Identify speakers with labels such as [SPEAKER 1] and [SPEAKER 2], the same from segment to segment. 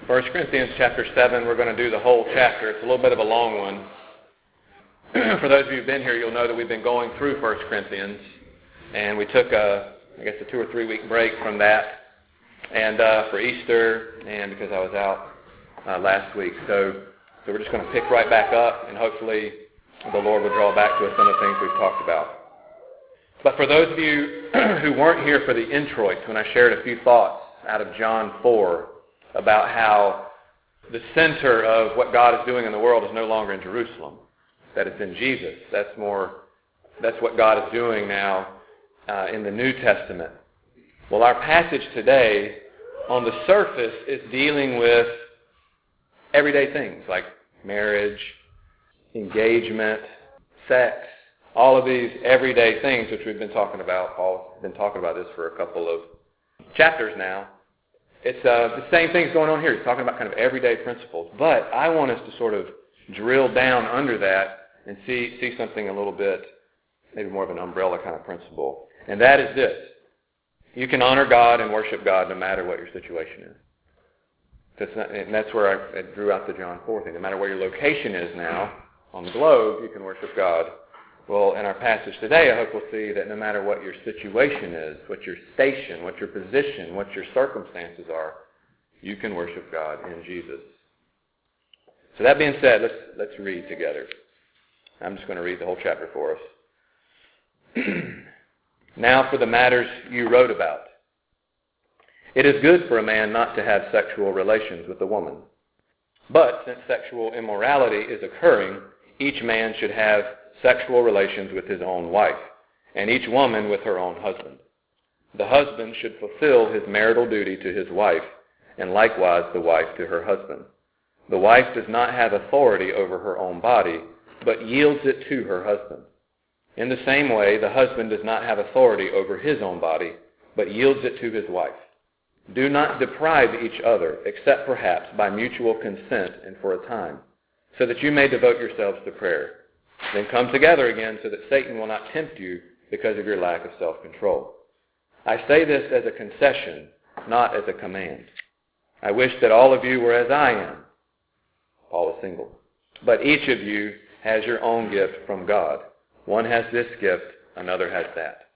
[SPEAKER 1] 1 Corinthians chapter 7, we're going to do the whole chapter. It's a little bit of a long one. For those of you who've been here, you'll know that we've been going through 1 Corinthians, and we took a 2 or 3 week break from that, and for Easter, and because I was out last week. So we're just going to pick right back up, and hopefully the Lord will draw back to us some of the things we've talked about. But for those of you who weren't here for the introit, when I shared a few thoughts out of John 4 about how the center of what God is doing in the world is no longer in Jerusalem, that it's in Jesus. That's what God is doing now in the New Testament. Well, our passage today, on the surface, is dealing with everyday things like marriage, engagement, sex, all of these everyday things which we've been talking about. Paul's been talking about this for a couple of chapters now. It's the same things going on here. He's talking about kind of everyday principles. But I want us to sort of drill down under that and see something a little bit, maybe more of an umbrella kind of principle. And that is this. You can honor God and worship God no matter what your situation is. And that's where I drew out the John 4 thing. No matter where your location is now on the globe, you can worship God. Well, in our passage today, I hope we'll see that no matter what your situation is, what your station, what your position, what your circumstances are, you can worship God in Jesus. So that being said, let's read together. I'm just going to read the whole chapter for us. Now for the matters you wrote about. It is good for a man not to have sexual relations with a woman. But since sexual immorality is occurring, each man should have sexual relations with his own wife, and each woman with her own husband. The husband should fulfill his marital duty to his wife, and likewise the wife to her husband. The wife does not have authority over her own body, but yields it to her husband. In the same way, the husband does not have authority over his own body, but yields it to his wife. Do not deprive each other, except perhaps by mutual consent and for a time, so that you may devote yourselves to prayer. Then come together again so that Satan will not tempt you because of your lack of self-control. I say this as a concession, not as a command. I wish that all of you were as I am. Paul is single. But each of you has your own gift from God. One has this gift, another has that.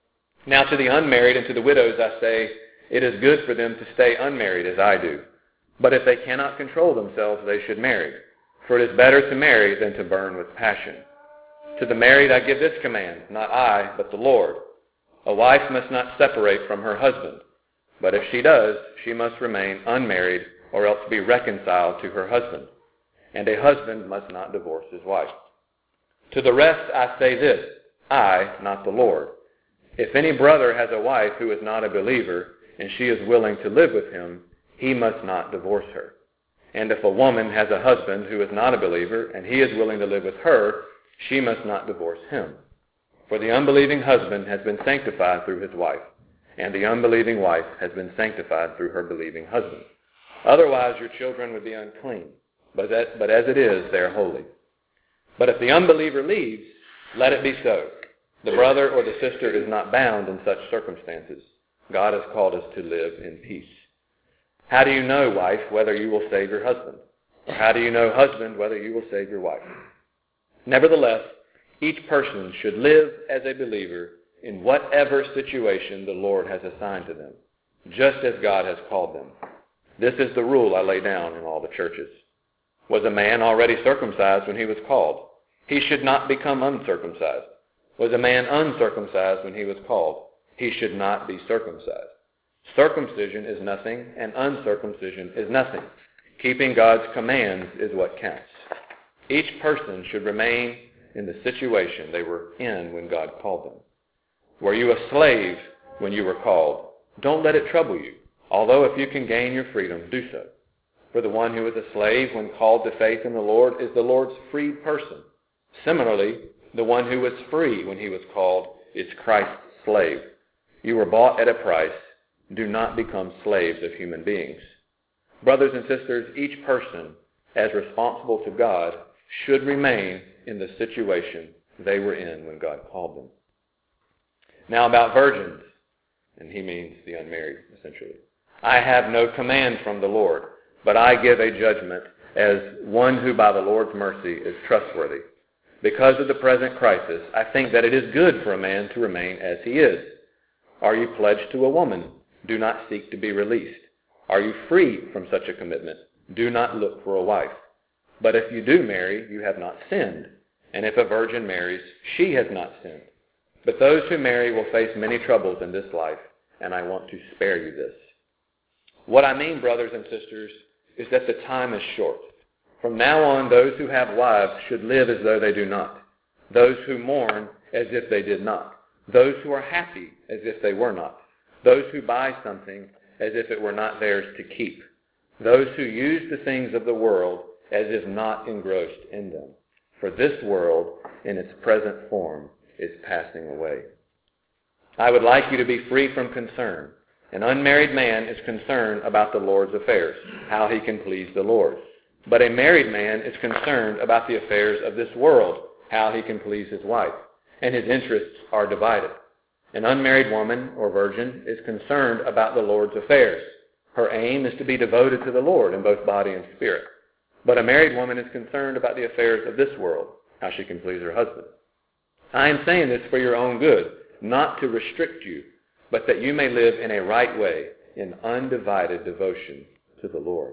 [SPEAKER 1] Now to the unmarried and to the widows I say, it is good for them to stay unmarried as I do. But if they cannot control themselves, they should marry. For it is better to marry than to burn with passion. To the married I give this command, not I, but the Lord. A wife must not separate from her husband. But if she does, she must remain unmarried or else be reconciled to her husband. And a husband must not divorce his wife. To the rest I say this, I, not the Lord. If any brother has a wife who is not a believer, and she is willing to live with him, he must not divorce her. And if a woman has a husband who is not a believer, and he is willing to live with her, she must not divorce him. For the unbelieving husband has been sanctified through his wife, and the unbelieving wife has been sanctified through her believing husband. Otherwise your children would be unclean, but as it is, they are holy. But if the unbeliever leaves, let it be so. The brother or the sister is not bound in such circumstances. God has called us to live in peace. How do you know, wife, whether you will save your husband? Or how do you know, husband, whether you will save your wife? Nevertheless, each person should live as a believer in whatever situation the Lord has assigned to them, just as God has called them. This is the rule I lay down in all the churches. Was a man already circumcised when he was called? He should not become uncircumcised. Was a man uncircumcised when he was called? He should not be circumcised. Circumcision is nothing, and uncircumcision is nothing. Keeping God's commands is what counts. Each person should remain in the situation they were in when God called them. Were you a slave when you were called? Don't let it trouble you, although if you can gain your freedom, do so. For the one who is a slave when called to faith in the Lord is the Lord's freed person. Similarly, the one who was free when he was called is Christ's slave. You were bought at a price. Do not become slaves of human beings. Brothers and sisters, each person, as responsible to God, should remain in the situation they were in when God called them. Now about virgins, and he means the unmarried, essentially. I have no command from the Lord, but I give a judgment as one who by the Lord's mercy is trustworthy. Because of the present crisis, I think that it is good for a man to remain as he is. Are you pledged to a woman? Do not seek to be released. Are you free from such a commitment? Do not look for a wife. But if you do marry, you have not sinned. And if a virgin marries, she has not sinned. But those who marry will face many troubles in this life, and I want to spare you this. What I mean, brothers and sisters, is that the time is short. From now on, those who have wives should live as though they do not. Those who mourn as if they did not. Those who are happy as if they were not. Those who buy something as if it were not theirs to keep. Those who use the things of the world as if not engrossed in them. For this world, in its present form, is passing away. I would like you to be free from concern. An unmarried man is concerned about the Lord's affairs, how he can please the Lord. But a married man is concerned about the affairs of this world, how he can please his wife, and his interests are divided. An unmarried woman or virgin is concerned about the Lord's affairs. Her aim is to be devoted to the Lord in both body and spirit. But a married woman is concerned about the affairs of this world, how she can please her husband. I am saying this for your own good, not to restrict you, but that you may live in a right way, in undivided devotion to the Lord.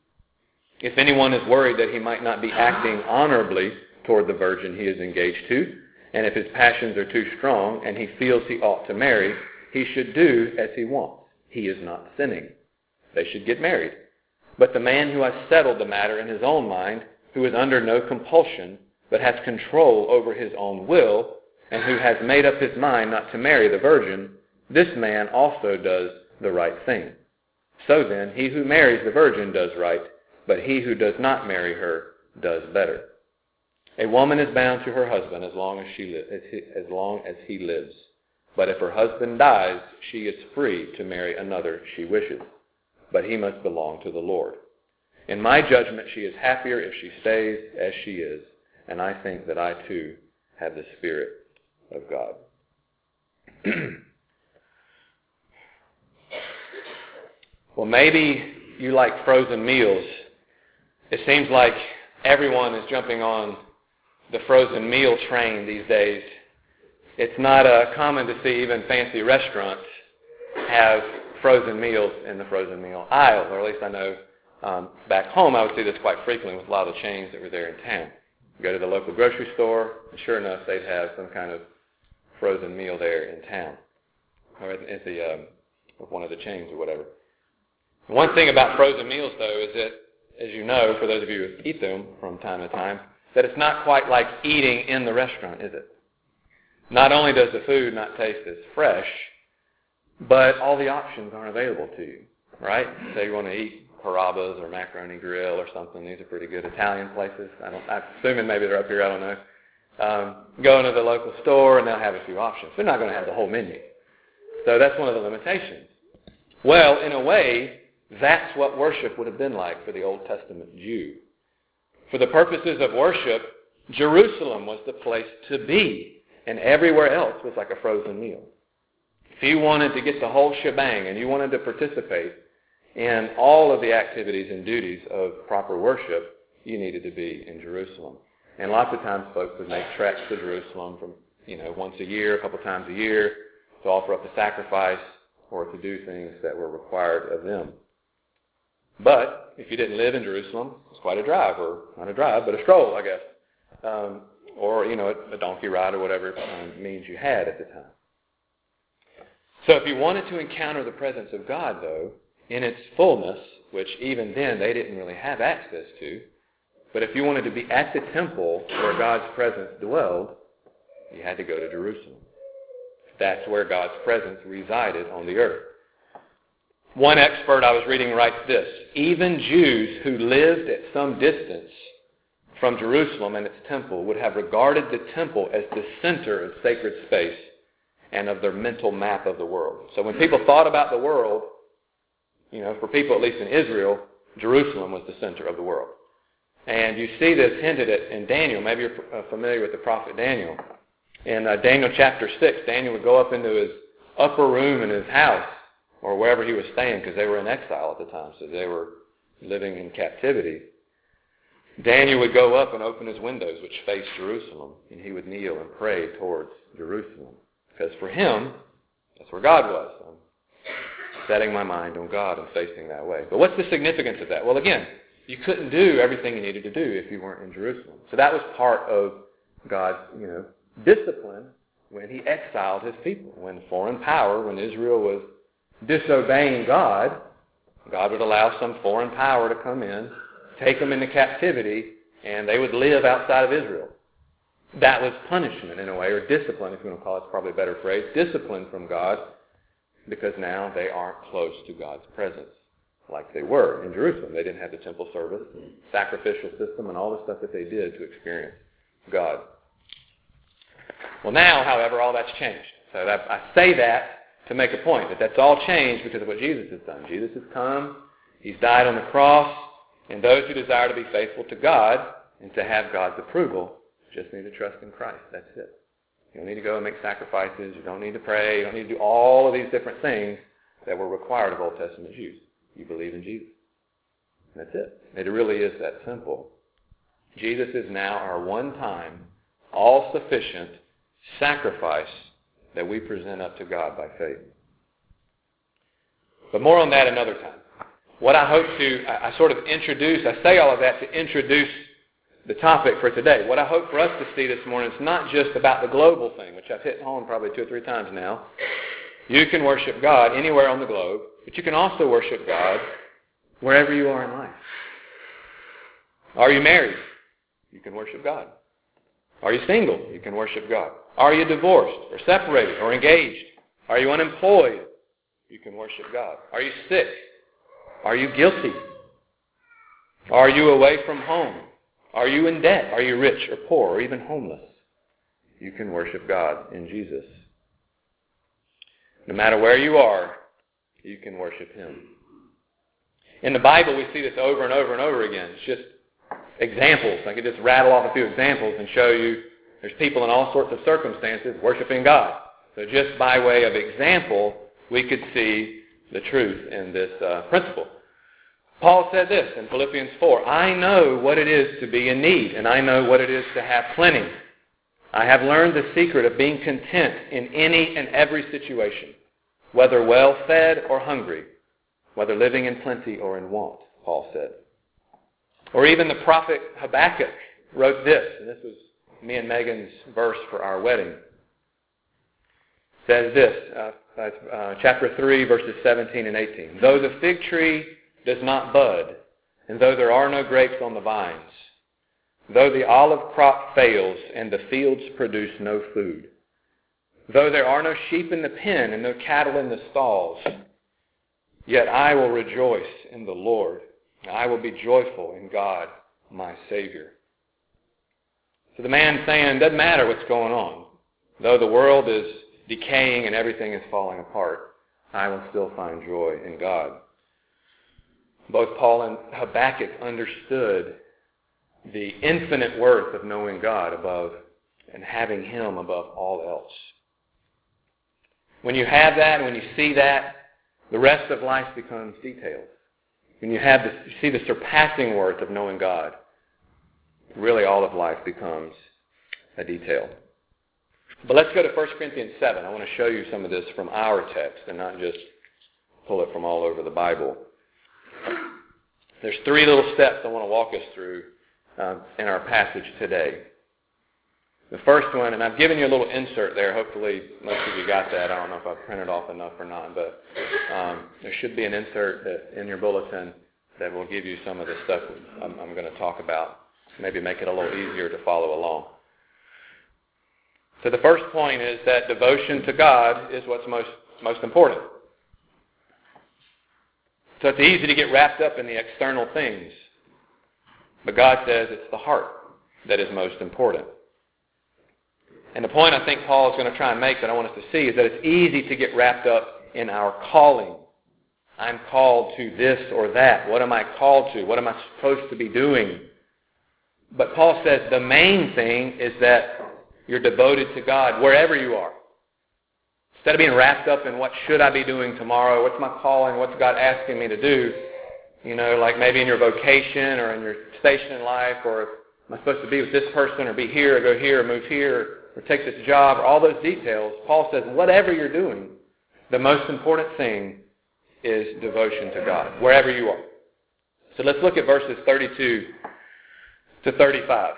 [SPEAKER 1] If anyone is worried that he might not be acting honorably toward the virgin he is engaged to, and if his passions are too strong and he feels he ought to marry, he should do as he wants. He is not sinning. They should get married. But the man who has settled the matter in his own mind, who is under no compulsion, but has control over his own will, and who has made up his mind not to marry the virgin, this man also does the right thing. So then, he who marries the virgin does right, but he who does not marry her does better. A woman is bound to her husband as long as he lives. But if her husband dies, she is free to marry another she wishes. But he must belong to the Lord. In my judgment, she is happier if she stays as she is, and I think that I too have the Spirit of God. Well, maybe you like frozen meals. It seems like everyone is jumping on the frozen meal train these days. It's not common to see even fancy restaurants have frozen meals in the frozen meal aisle, or at least I know back home I would see this quite frequently with a lot of the chains that were there in town. You go to the local grocery store, and sure enough, they'd have some kind of frozen meal there in town, or at the one of the chains or whatever. One thing about frozen meals, though, is that, as you know, for those of you who eat them from time to time, that it's not quite like eating in the restaurant, is it? Not only does the food not taste as fresh, but all the options aren't available to you, right? Say you want to eat Carrabba's or Macaroni Grill or something. These are pretty good Italian places. I'm assuming maybe they're up here, I don't know. Go into the local store and they'll have a few options. They're not going to have the whole menu. So that's one of the limitations. Well, in a way, that's what worship would have been like for the Old Testament Jew. For the purposes of worship, Jerusalem was the place to be, and everywhere else was like a frozen meal. If you wanted to get the whole shebang and you wanted to participate in all of the activities and duties of proper worship, you needed to be in Jerusalem. And lots of times folks would make treks to Jerusalem from, once a year, a couple times a year, to offer up a sacrifice or to do things that were required of them. But if you didn't live in Jerusalem, it's quite a drive, or not a drive, but a stroll, I guess. Or, a donkey ride or whatever means you had at the time. So if you wanted to encounter the presence of God, though, in its fullness, which even then they didn't really have access to, but if you wanted to be at the temple where God's presence dwelled, you had to go to Jerusalem. That's where God's presence resided on the earth. One expert I was reading writes this: even Jews who lived at some distance from Jerusalem and its temple would have regarded the temple as the center of sacred space and of their mental map of the world. So when people thought about the world, for people at least in Israel, Jerusalem was the center of the world. And you see this hinted at in Daniel. Maybe you're familiar with the prophet Daniel. In Daniel chapter 6, Daniel would go up into his upper room in his house or wherever he was staying, because they were in exile at the time, so they were living in captivity, Daniel would go up and open his windows, which faced Jerusalem, and he would kneel and pray towards Jerusalem. Because for him, that's where God was. I'm setting my mind on God and facing that way. But what's the significance of that? Well, again, you couldn't do everything you needed to do if you weren't in Jerusalem. So that was part of God's, discipline when he exiled his people. When foreign power, when Israel was disobeying God, God would allow some foreign power to come in, take them into captivity, and they would live outside of Israel. That was punishment in a way, or discipline, if you want to call it, it's probably a better phrase, discipline from God, because now they aren't close to God's presence like they were in Jerusalem. They didn't have the temple service and sacrificial system and all the stuff that they did to experience God. Well, now, however, all that's changed. So I say that to make a point, that that's all changed because of what Jesus has done. Jesus has come, he's died on the cross, and those who desire to be faithful to God and to have God's approval just need to trust in Christ. That's it. You don't need to go and make sacrifices. You don't need to pray. You don't need to do all of these different things that were required of Old Testament Jews. You believe in Jesus. And that's it. It really is that simple. Jesus is now our one-time, all-sufficient sacrifice that we present up to God by faith. But more on that another time. What I hope to, I say all of that to introduce the topic for today. What I hope for us to see this morning is not just about the global thing, which I've hit home probably 2 or 3 times now. You can worship God anywhere on the globe, but you can also worship God wherever you are in life. Are you married? You can worship God. Are you single? You can worship God. Are you divorced or separated or engaged? Are you unemployed? You can worship God. Are you sick? Are you guilty? Are you away from home? Are you in debt? Are you rich or poor or even homeless? You can worship God in Jesus. No matter where you are, you can worship Him. In the Bible, we see this over and over and over again. It's just examples. I could just rattle off a few examples and show you there's people in all sorts of circumstances worshiping God. So just by way of example, we could see the truth in this principle. Paul said this in Philippians 4, I know what it is to be in need, and I know what it is to have plenty. I have learned the secret of being content in any and every situation, whether well-fed or hungry, whether living in plenty or in want, Paul said. Or even the prophet Habakkuk wrote this, and this was me and Megan's verse for our wedding. It says this, chapter 3, verses 17 and 18. Though the fig tree does not bud, and though there are no grapes on the vines, though the olive crop fails and the fields produce no food, though there are no sheep in the pen and no cattle in the stalls, yet I will rejoice in the Lord. I will be joyful in God, my Savior. So the man saying, it doesn't matter what's going on. Though the world is decaying and everything is falling apart, I will still find joy in God. Both Paul and Habakkuk understood the infinite worth of knowing God above and having Him above all else. When you have that, when you see that, the rest of life becomes details. When you see the surpassing worth of knowing God, really all of life becomes a detail. But let's go to 1 Corinthians 7. I want to show you some of this from our text and not just pull it from all over the Bible. There's 3 little steps I want to walk us through in our passage today. The first one, and I've given you a little insert there. Hopefully most of you got that. I don't know if I've printed off enough or not, but there should be an insert in your bulletin that will give you some of the stuff I'm going to talk about. Maybe make it a little easier to follow along. So the first point is that devotion to God is what's most important. So it's easy to get wrapped up in the external things. But God says it's the heart that is most important. And the point I think Paul is going to try and make that I want us to see is that it's easy to get wrapped up in our calling. I'm called to this or that. What am I called to? What am I supposed to be doing? But Paul says the main thing is that you're devoted to God wherever you are. Instead of being wrapped up in what should I be doing tomorrow, what's my calling, what's God asking me to do, like maybe in your vocation or in your station in life, or am I supposed to be with this person or be here or go here or move here or take this job, or all those details. Paul says whatever you're doing, the most important thing is devotion to God, wherever you are. So let's look at verses 32 to 35.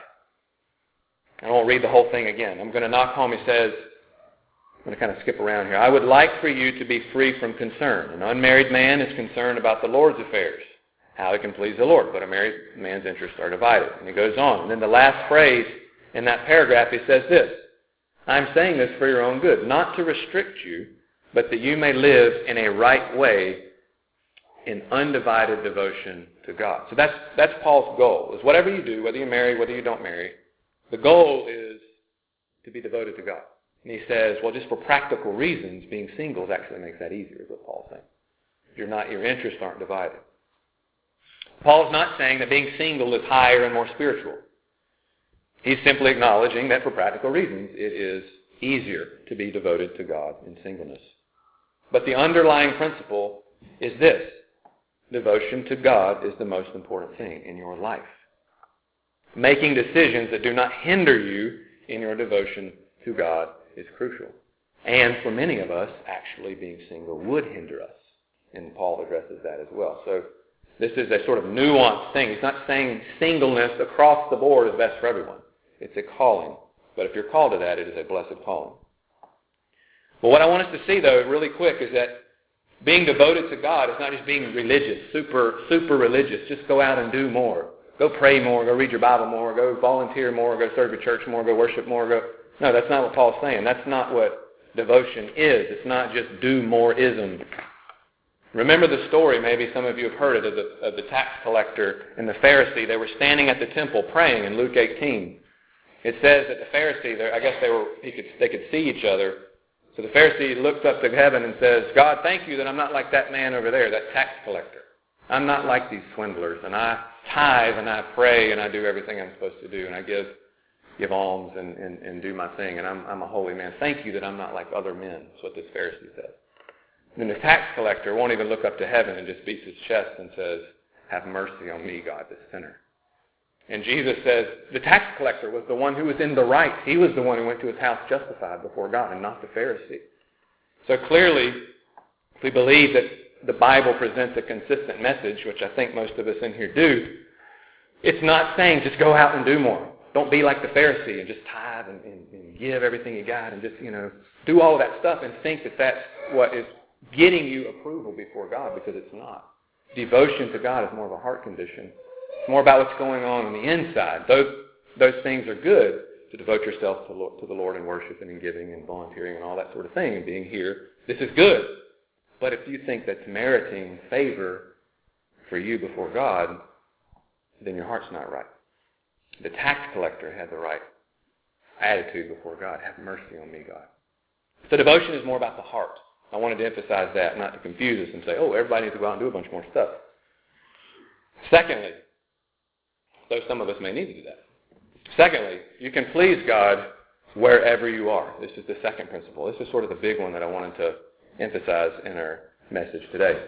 [SPEAKER 1] I won't read the whole thing again. I'm going to knock home. He says, I'm going to kind of skip around here. I would like for you to be free from concern. An unmarried man is concerned about the Lord's affairs, how he can please the Lord, but a married man's interests are divided. And he goes on. And then the last phrase in that paragraph, he says this, I'm saying this for your own good, not to restrict you, but that you may live in a right way in undivided devotion to God. So that's Paul's goal, is whatever you do, whether you marry, whether you don't marry, the goal is to be devoted to God. And he says, well, just for practical reasons, being single actually makes that easier, is what Paul's saying. Your interests aren't divided. Paul's not saying that being single is higher and more spiritual. He's simply acknowledging that for practical reasons, it is easier to be devoted to God in singleness. But the underlying principle is this. Devotion to God is the most important thing in your life. Making decisions that do not hinder you in your devotion to God is crucial. And for many of us, actually being single would hinder us. And Paul addresses that as well. So this is a sort of nuanced thing. He's not saying singleness across the board is best for everyone. It's a calling. But if you're called to that, it is a blessed calling. But what I want us to see, though, really quick, is that being devoted to God is not just being religious, super religious. Just go out and do more. Go pray more. Go read your Bible more. Go volunteer more. Go serve your church more. Go worship more. No, that's not what Paul's saying. That's not what devotion is. It's not just do more-ism. Remember the story, maybe some of you have heard it, of the tax collector and the Pharisee. They were standing at the temple praying in Luke 18. It says that the Pharisee, I guess they could see each other. So the Pharisee looks up to heaven and says, God, thank you that I'm not like that man over there, that tax collector. I'm not like these swindlers, and I tithe and I pray and I do everything I'm supposed to do, and I give alms and do my thing, and I'm a holy man. Thank you that I'm not like other men. That's what this Pharisee says. And the tax collector won't even look up to heaven and just beats his chest and says, have mercy on me, God, this sinner. And Jesus says the tax collector was the one who was in the right. He was the one who went to his house justified before God and not the Pharisee. So clearly, if we believe that the Bible presents a consistent message, which I think most of us in here do, it's not saying just go out and do more. Don't be like the Pharisee and just tithe and give everything you got and just, do all of that stuff and think that that's what is getting you approval before God, because it's not. Devotion to God is more of a heart condition. It's more about what's going on the inside. Those things are good, to devote yourself to the Lord in worship and in giving and volunteering and all that sort of thing and being here. This is good. But if you think that's meriting favor for you before God, then your heart's not right. The tax collector had the right attitude before God. Have mercy on me, God. So devotion is more about the heart. I wanted to emphasize that, not to confuse us and say, oh, everybody needs to go out and do a bunch more stuff. Secondly, though some of us may need to do that. Secondly, you can please God wherever you are. This is the second principle. This is sort of the big one that I wanted to emphasize in our message today.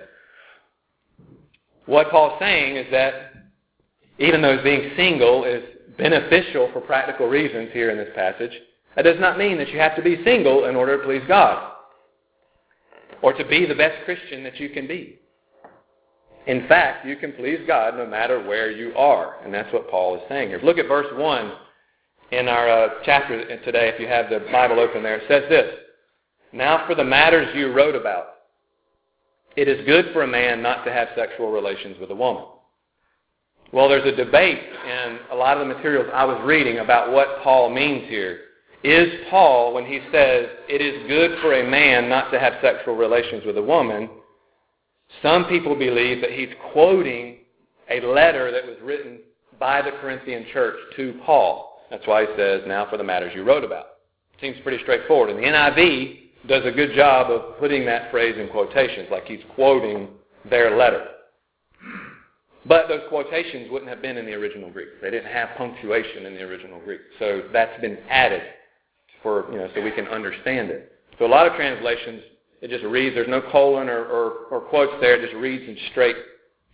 [SPEAKER 1] What Paul's saying is that even though being single is beneficial for practical reasons here in this passage, that does not mean that you have to be single in order to please God or to be the best Christian that you can be. In fact, you can please God no matter where you are, and that's what Paul is saying here. Look at verse 1 in our chapter today, if you have the Bible open there. It says this, now for the matters you wrote about, it is good for a man not to have sexual relations with a woman. Well, there's a debate in a lot of the materials I was reading about what Paul means here. Is Paul, when he says it is good for a man not to have sexual relations with a woman, some people believe that he's quoting a letter that was written by the Corinthian church to Paul. That's why he says, now for the matters you wrote about. Seems pretty straightforward. And the NIV does a good job of putting that phrase in quotations, like he's quoting their letter. But those quotations wouldn't have been in the original Greek. They didn't have punctuation in the original Greek. So that's been added for, so we can understand it. So a lot of translations, it just reads, there's no colon or quotes there, it just reads in straight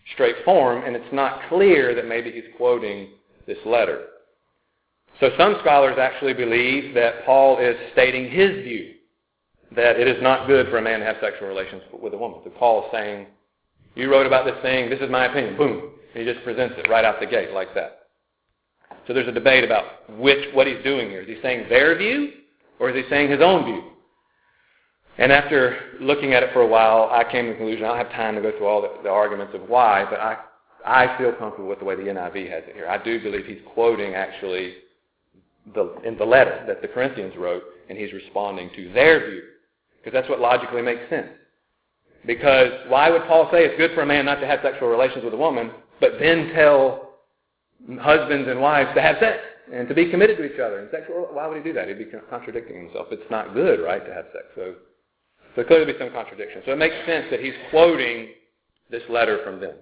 [SPEAKER 1] straight form, and it's not clear that maybe he's quoting this letter. So some scholars actually believe that Paul is stating his view, that it is not good for a man to have sexual relations with a woman. So Paul is saying, you wrote about this thing, this is my opinion, boom. And he just presents it right out the gate like that. So there's a debate about what he's doing here. Is he saying their view, or is he saying his own view? And after looking at it for a while, I came to the conclusion, I don't have time to go through all the arguments of why, but I feel comfortable with the way the NIV has it here. I do believe he's quoting actually in the letter that the Corinthians wrote, and he's responding to their view, because that's what logically makes sense. Because why would Paul say it's good for a man not to have sexual relations with a woman, but then tell husbands and wives to have sex and to be committed to each other? And why would he do that? He'd be contradicting himself. It's not good, right, to have sex. So clearly be some contradiction. So it makes sense that he's quoting this letter from them.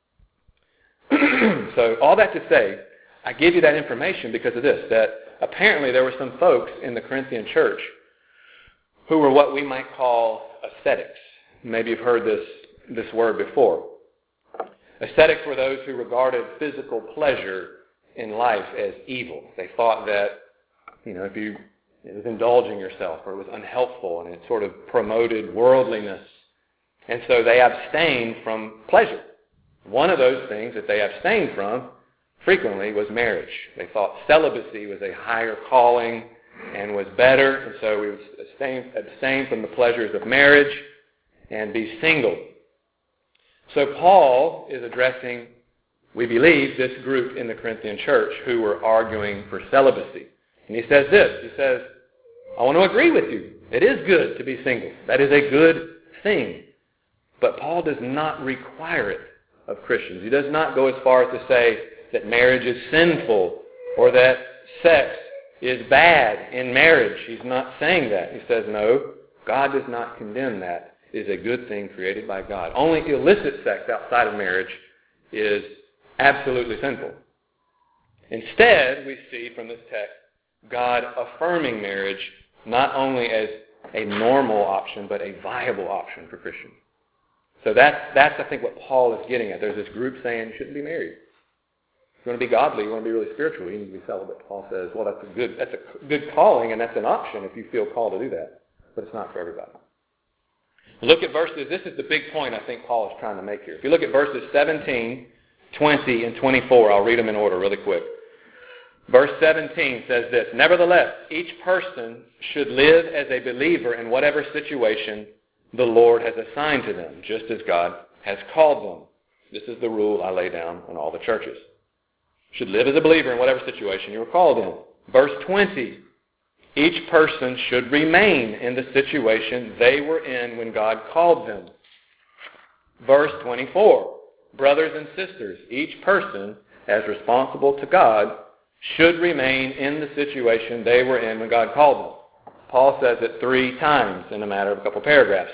[SPEAKER 1] So all that to say, I give you that information because of this, that apparently there were some folks in the Corinthian church who were what we might call ascetics. Maybe you've heard this word before. Ascetics were those who regarded physical pleasure in life as evil. They thought that, if it was indulging yourself or it was unhelpful and it sort of promoted worldliness. And so they abstained from pleasure. One of those things that they abstained from frequently was marriage. They thought celibacy was a higher calling and was better, and so we would abstain from the pleasures of marriage and be single. So Paul is addressing, we believe, this group in the Corinthian church who were arguing for celibacy. And he says this, he says, I want to agree with you. It is good to be single. That is a good thing. But Paul does not require it of Christians. He does not go as far as to say that marriage is sinful or that sex is bad in marriage. He's not saying that. He says, no, God does not condemn that. It is a good thing created by God. Only illicit sex outside of marriage is absolutely sinful. Instead, we see from this text God affirming marriage not only as a normal option, but a viable option for Christians. So that's I think, what Paul is getting at. There's this group saying you shouldn't be married. If you want to be godly, you want to be really spiritual, you need to be celibate. Paul says, well, that's a good calling, and that's an option if you feel called to do that. But it's not for everybody. Look at verses. This is the big point I think Paul is trying to make here. If you look at verses 17, 20, and 24, I'll read them in order really quick. Verse 17 says this, nevertheless, each person should live as a believer in whatever situation the Lord has assigned to them, just as God has called them. This is the rule I lay down in all the churches. Should live as a believer in whatever situation you are called in. Verse 20, each person should remain in the situation they were in when God called them. Verse 24, brothers and sisters, each person, as responsible to God, should remain in the situation they were in when God called them. Paul says it 3 times in a matter of a couple paragraphs.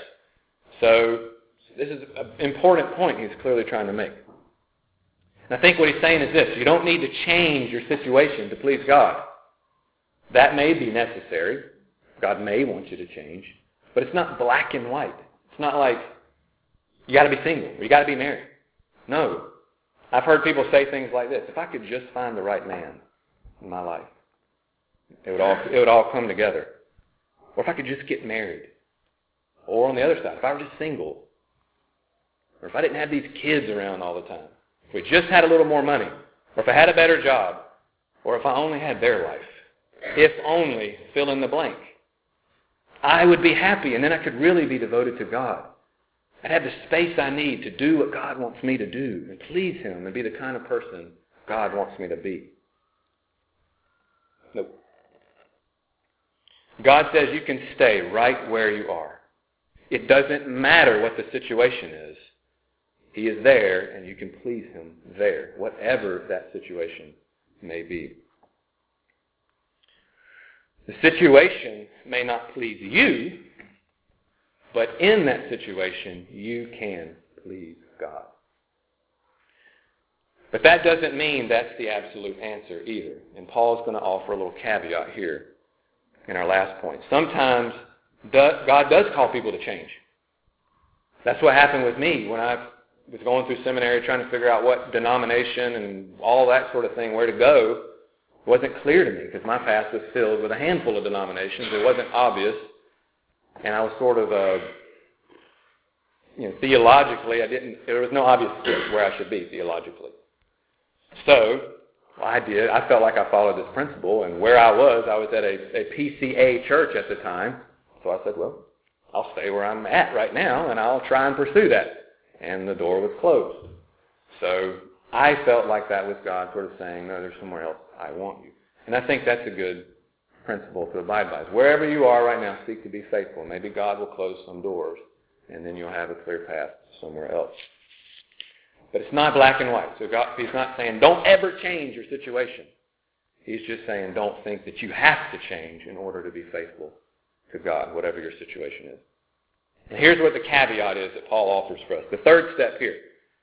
[SPEAKER 1] So this is an important point he's clearly trying to make. And I think what he's saying is this, you don't need to change your situation to please God. That may be necessary. God may want you to change. But it's not black and white. It's not like you got to be single or you got to be married. No. I've heard people say things like this, if I could just find the right man in my life, it would all come together. Or if I could just get married. Or on the other side, if I were just single. Or if I didn't have these kids around all the time. If we just had a little more money. Or if I had a better job. Or if I only had their life. If only, fill in the blank. I would be happy, and then I could really be devoted to God. I'd have the space I need to do what God wants me to do and please Him and be the kind of person God wants me to be. Nope. God says you can stay right where you are. It doesn't matter what the situation is. He is there, and you can please Him there, whatever that situation may be. The situation may not please you, but in that situation, you can please God. But that doesn't mean that's the absolute answer either. And Paul's going to offer a little caveat here in our last point. Sometimes God does call people to change. That's what happened with me when I was going through seminary trying to figure out what denomination and all that sort of thing, where to go, wasn't clear to me because my past was filled with a handful of denominations. It wasn't obvious. And I was sort of, theologically, there was no obvious fit where I should be theologically. So, I did. I felt like I followed this principle, and where I was at a PCA church at the time. So I said, well, I'll stay where I'm at right now, and I'll try and pursue that. And the door was closed. So I felt like that was God sort of saying, no, there's somewhere else I want you. And I think that's a good principle to abide by. Wherever you are right now, seek to be faithful. Maybe God will close some doors, and then you'll have a clear path somewhere else. But it's not black and white. So He's not saying, don't ever change your situation. He's just saying, don't think that you have to change in order to be faithful to God, whatever your situation is. And here's what the caveat is that Paul offers for us. The third step here,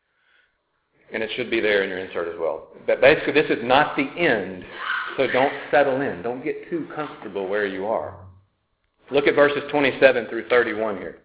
[SPEAKER 1] and it should be there in your insert as well. But basically, this is not the end, so don't settle in. Don't get too comfortable where you are. Look at verses 27 through 31 here.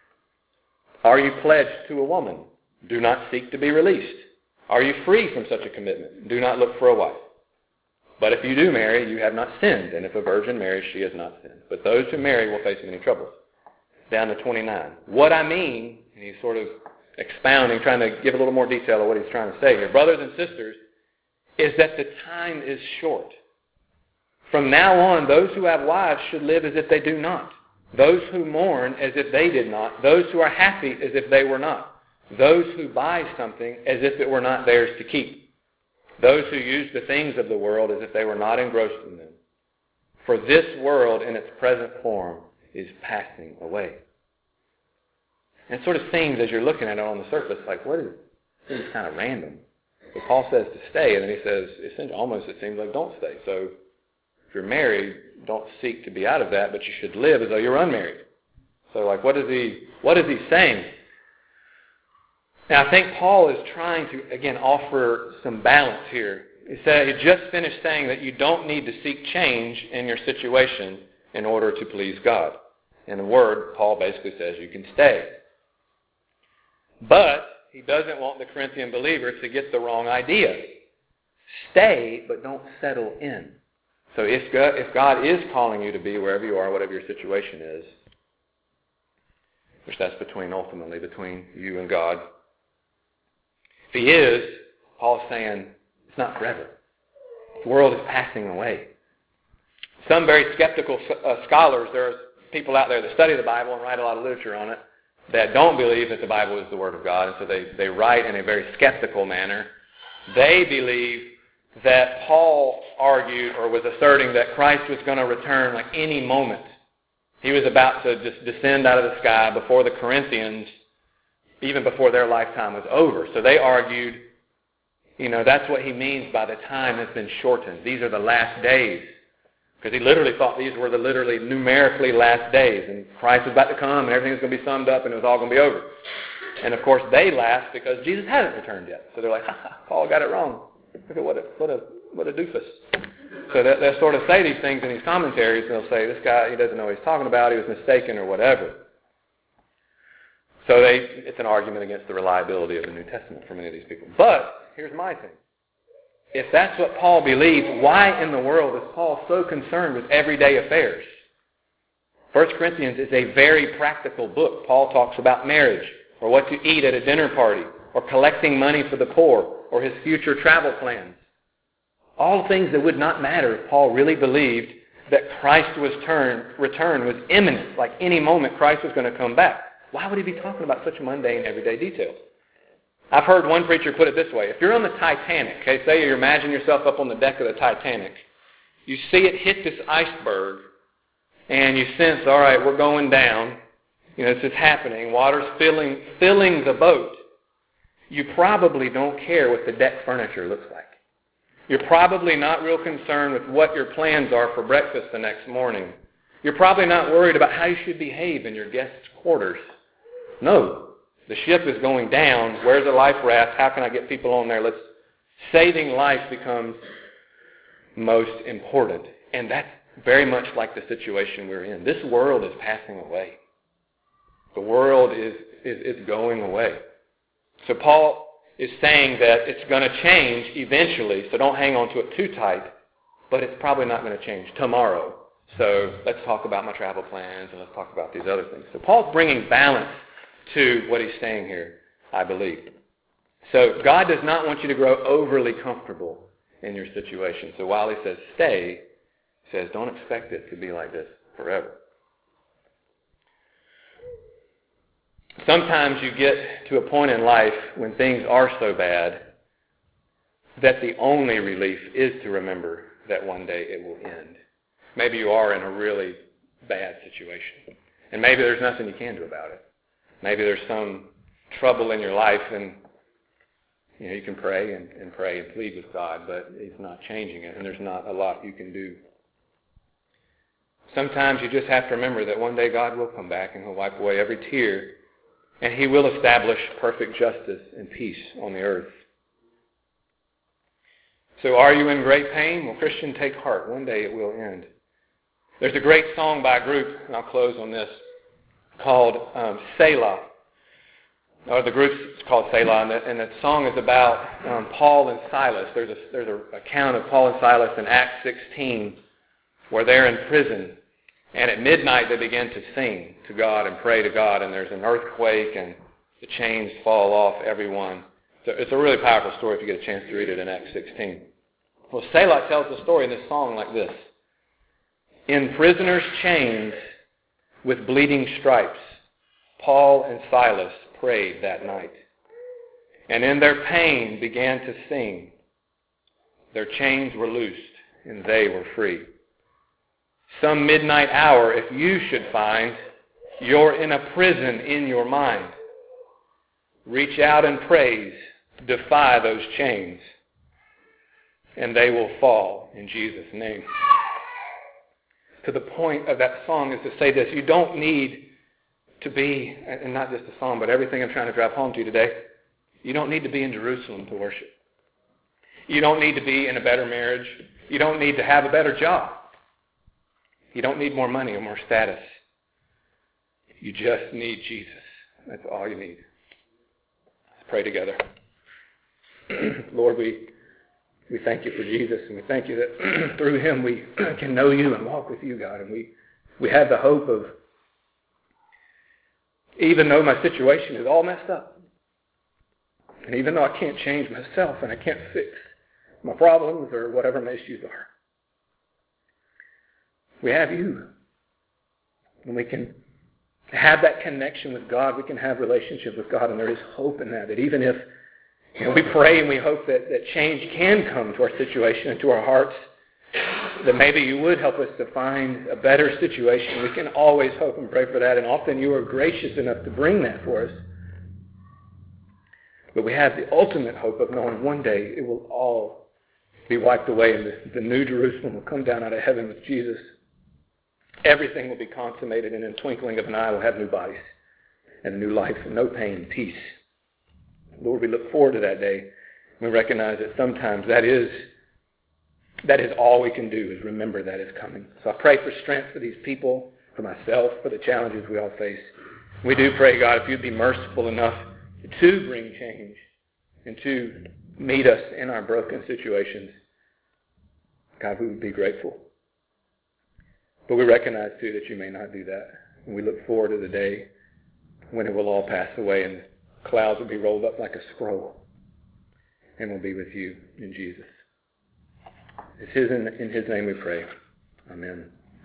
[SPEAKER 1] Are you pledged to a woman? Do not seek to be released. Are you free from such a commitment? Do not look for a wife. But if you do marry, you have not sinned, and if a virgin marries, she has not sinned. But those who marry will face many troubles. Down to 29. What I mean, and he's sort of expounding, trying to give a little more detail of what he's trying to say here, brothers and sisters, is that the time is short. From now on, those who have wives should live as if they do not. Those who mourn as if they did not. Those who are happy as if they were not. Those who buy something as if it were not theirs to keep. Those who use the things of the world as if they were not engrossed in them. For this world in its present form is passing away. And it sort of seems, as you're looking at it on the surface, like, what is it? It seems kind of random. But Paul says to stay, and then he says, essentially, almost it seems like don't stay. So if you're married, don't seek to be out of that, but you should live as though you're unmarried. So like, what is he saying? Now, I think Paul is trying to, again, offer some balance here. He just finished saying that you don't need to seek change in your situation in order to please God. In a word, Paul basically says you can stay. But he doesn't want the Corinthian believers to get the wrong idea. Stay, but don't settle in. So if God is calling you to be wherever you are, whatever your situation is, which that's ultimately between you and God, if he is, Paul's saying it's not forever. The world is passing away. Some very skeptical scholars, there's people out there that study the Bible and write a lot of literature on it, that don't believe that the Bible is the Word of God, and so they write in a very skeptical manner. They believe that Paul argued or was asserting that Christ was going to return like any moment. He was about to just descend out of the sky before the Corinthians, even before their lifetime was over. So they argued, that's what he means by the time has been shortened. These are the last days. Because he literally thought these were the literally numerically last days. And Christ was about to come and everything was going to be summed up and it was all going to be over. And of course they laughed because Jesus hadn't returned yet. So they're like, Paul got it wrong. Look at what a doofus. So they'll sort of say these things in these commentaries and they'll say, this guy, he doesn't know what he's talking about, he was mistaken or whatever. So it's an argument against the reliability of the New Testament for many of these people. But here's my thing. If that's what Paul believes, why in the world is Paul so concerned with everyday affairs? 1 Corinthians is a very practical book. Paul talks about marriage, or what to eat at a dinner party, or collecting money for the poor, or his future travel plans. All things that would not matter if Paul really believed that Christ's return was imminent, like any moment Christ was going to come back. Why would he be talking about such mundane everyday details? I've heard one preacher put it this way. If you're on the Titanic, okay, say you imagine yourself up on the deck of the Titanic, you see it hit this iceberg, and you sense, all right, we're going down. This is happening. Water's filling the boat. You probably don't care what the deck furniture looks like. You're probably not real concerned with what your plans are for breakfast the next morning. You're probably not worried about how you should behave in your guests' quarters. No. The ship is going down. Where's the life raft? How can I get people on there? Saving life becomes most important. And that's very much like the situation we're in. This world is passing away. The world is going away. So Paul is saying that it's going to change eventually, so don't hang on to it too tight, but it's probably not going to change tomorrow. So let's talk about my travel plans and let's talk about these other things. So Paul's bringing balance to what he's saying here, I believe. So God does not want you to grow overly comfortable in your situation. So while he says stay, he says don't expect it to be like this forever. Sometimes you get to a point in life when things are so bad that the only relief is to remember that one day it will end. Maybe you are in a really bad situation, and maybe there's nothing you can do about it. Maybe there's some trouble in your life, and you can pray and pray and plead with God, but He's not changing it, and there's not a lot you can do. Sometimes you just have to remember that one day God will come back and He'll wipe away every tear, and He will establish perfect justice and peace on the earth. So are you in great pain? Well, Christian, take heart. One day it will end. There's a great song by a group, and I'll close on this, called Selah. Or the group's called Selah, and the song is about Paul and Silas. There's an account of Paul and Silas in Acts 16 where they're in prison. And at midnight they begin to sing to God and pray to God, and there's an earthquake and the chains fall off everyone. So it's a really powerful story if you get a chance to read it in Acts 16. Well, Selah tells the story in this song like this. In prisoners' chains with bleeding stripes, Paul and Silas prayed that night, and in their pain began to sing. Their chains were loosed, and they were free. Some midnight hour, if you should find you're in a prison in your mind, reach out and praise, defy those chains, and they will fall in Jesus' name. To the point of that song is to say this: you don't need to be, and not just the song, but everything I'm trying to drive home to you today, you don't need to be in Jerusalem to worship. You don't need to be in a better marriage. You don't need to have a better job. You don't need more money or more status. You just need Jesus. That's all you need. Let's pray together. Lord, we thank you for Jesus, and we thank you that through Him we can know you and walk with you, God. And we have the hope of, even though my situation is all messed up, and even though I can't change myself and I can't fix my problems or whatever my issues are, we have you. And we can have that connection with God. We can have relationship with God, and there is hope in that. That even if we pray and we hope that change can come to our situation and to our hearts, that maybe you would help us to find a better situation. We can always hope and pray for that, and often you are gracious enough to bring that for us. But we have the ultimate hope of knowing one day it will all be wiped away, and the new Jerusalem will come down out of heaven with Jesus. Everything will be consummated, and in the twinkling of an eye we'll have new bodies and a new life and no pain and peace. Lord, we look forward to that day. We recognize that sometimes that is all we can do, is remember that is coming. So I pray for strength for these people, for myself, for the challenges we all face. We do pray, God, if you'd be merciful enough to bring change and to meet us in our broken situations, God, we would be grateful. But we recognize, too, that you may not do that. And we look forward to the day when it will all pass away and the clouds will be rolled up like a scroll, and we'll be with you in Jesus. It's in His name we pray. Amen.